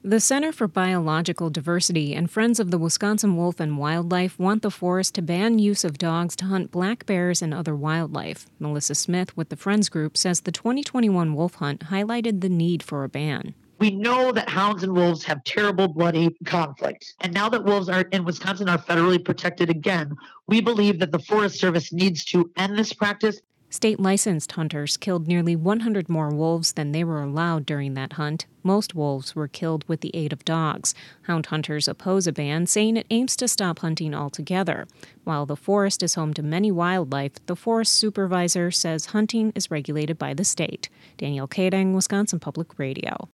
The Center for Biological Diversity and Friends of the Wisconsin Wolf and Wildlife want the forest to ban use of dogs to hunt black bears and other wildlife. Melissa Smith with the Friends Group says the 2021 wolf hunt highlighted the need for a ban. We know that hounds and wolves have terrible bloody conflicts. And now that wolves are in Wisconsin are federally protected again, we believe that the Forest Service needs to end this practice. State licensed hunters killed nearly 100 more wolves than they were allowed during that hunt. Most wolves were killed with the aid of dogs. Hound hunters oppose a ban, saying it aims to stop hunting altogether. While the forest is home to many wildlife, the forest supervisor says hunting is regulated by the state. Danielle Kading, Wisconsin Public Radio.